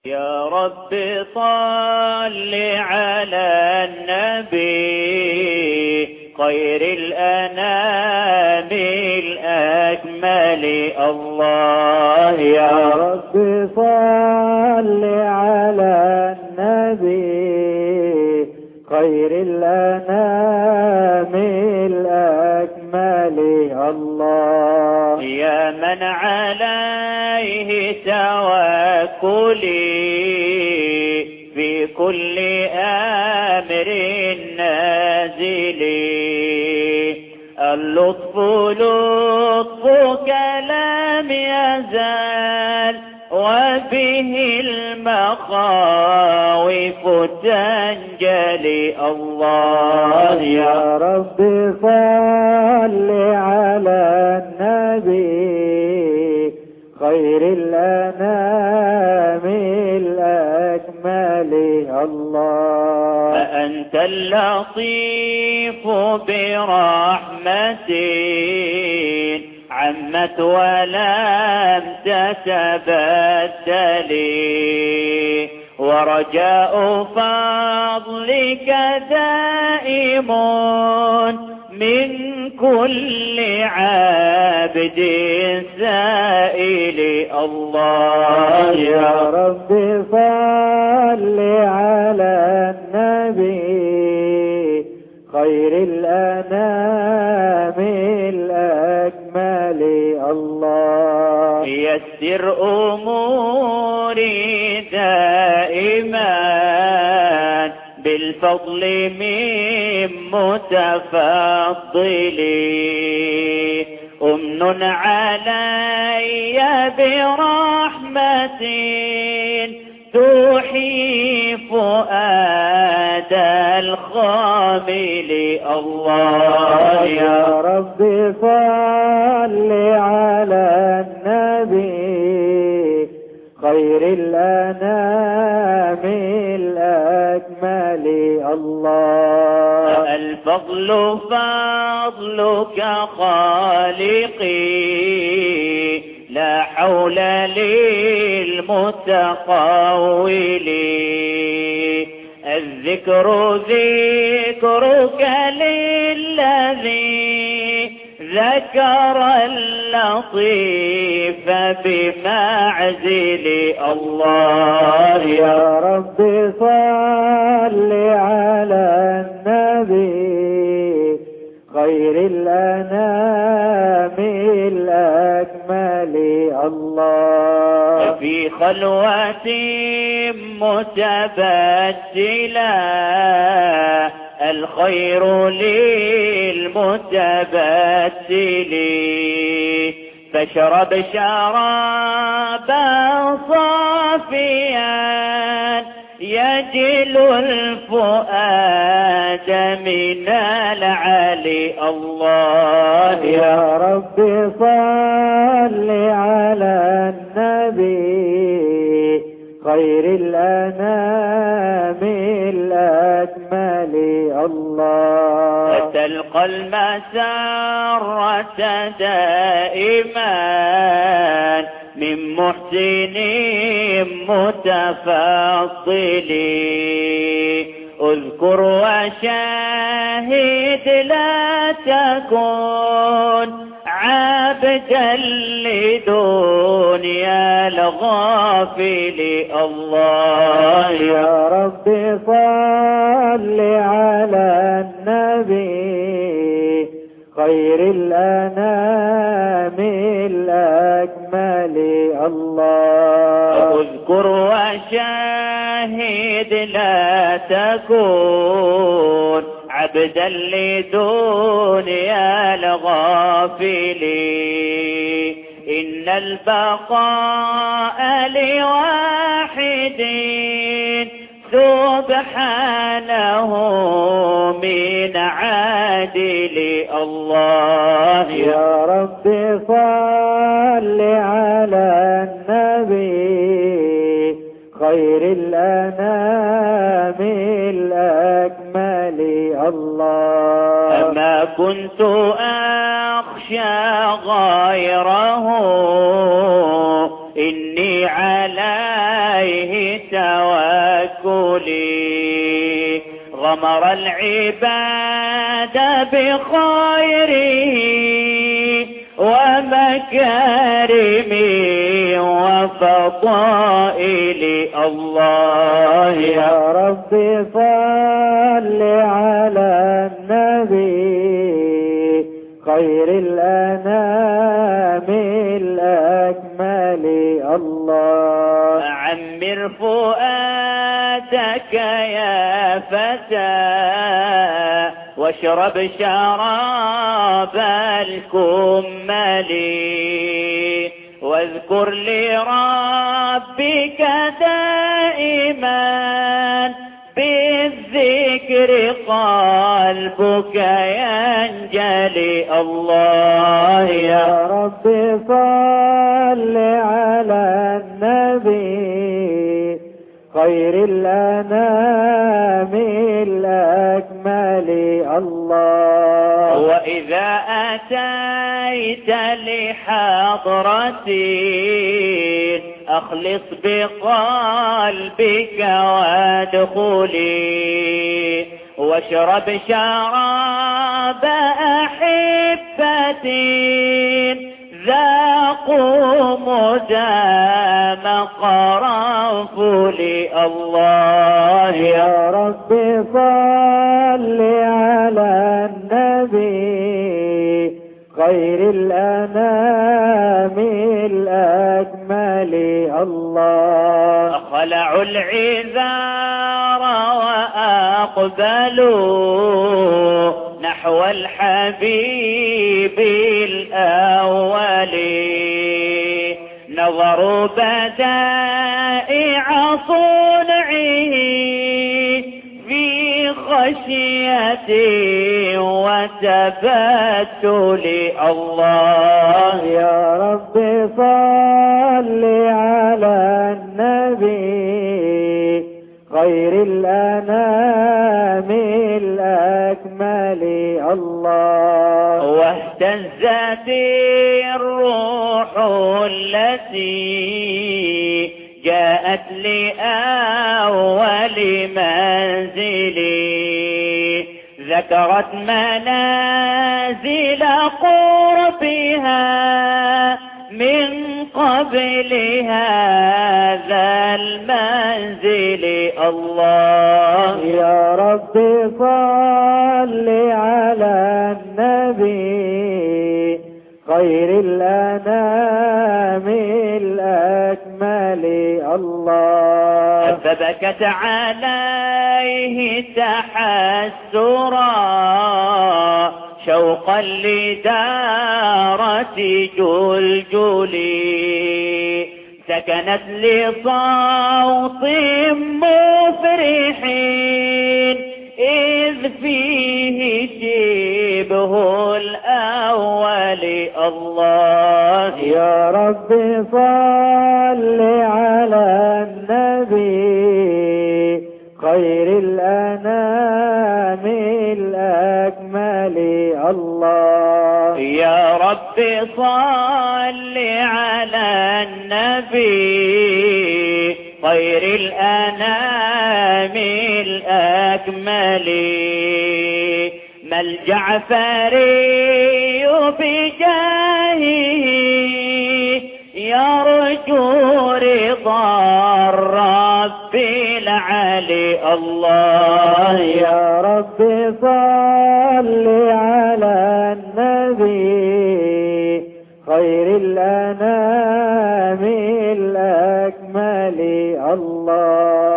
يا رب صل على النبي خير الأنام الأكمل. الله يا رب صل على النبي خير الأنام الأكمل. الله يا من عليه توكلي في كل أمر نازل. اللطف لطفك لم يزال وبه المخاوف تنجلي. الله يا رب صل على النبي خير الأنام الأكمل. الله فأنت اللطيف برحمة عمت ولم تتبدل ورجاء فضلك دائم من كل عبد سائل. الله يا رب صل على النبي خير الأنام الأكمل. الله يسر أموري دائما بالفضل من متفضل. أمن علي برحمة توحي فؤاد الخامل. الله يا رب صل على النبي خير الأنام الأكمل. الله الفضل فضلك خالقي لا حول للمتقول. الذكر ذكرك للذي ذكر اللطيف بمعزل. الله يا رب صل على النبي خير الأنام الأكمل. الله في خلوة متبدلا الخير للمتبدل. فاشرب شرابا صافيا يجل الفؤاد من العلي. الله يا رب صل على النبي خير الأنام الأكمل. الله تلقى المسرة دائما من محسن متفضل. اذكر وشاهد لا تكن عبدا لدنيا الغافل. الله يا رب صل على النبي خير الأنام الأكمل. الله اذكر وشاهد لا تكن عبدا لدنيا الغافل. إن البقاء لواحد سبحانه من عادل. الله يا رب صل على النبي خير الأنام الأكمل. الله ما كنت أخشى غيره إني عليه توكلي غمر العباد بخيره ومكارمي وفضائل الله. يا ربي صل على النبي خير الأنام الأكمل الله. عمر فؤادك يا فتى واشرب شراب الكمل واذكر لربك دائما بالذكر قلبك ينجلي الله. يا ربي صل على النبي خير الأنام الأكمل الله. وإذا أتيت لحضرتي أخلص بقلبك وادخلي واشرب شراب أحبة ذاقوا مدام قرنفل الله. يا ربي صل على النبي خير الأنام الأكمل الله. خلعوا العذار وأقبلوا نحو الحبيب الأول نظروا بدائع صنعه في خشيته وتبتل الله. يا ربي صل على النبي خير الأنام الأكمل الله. واهتزت الروح التي جاءت لأول منزلي ذكرت منازل قربها من قبل هذا المنزل الله. يا ربي صل على النبي خير الأنام الأكمل الله. فبكت عليه تحسرا شوقا لدارة جلجلي سكنت لصوت مفرحين إذ فيه شبه الأول الله. يا ربي صل على النبي خير الأنام الأكمل الله. يا رب صل على النبي خير الأنام الأكمل ما الجعفري بجاهه يرجو رضا الرب العلي الله. يا رب صل على النبي خير الأنام الأكمل الله.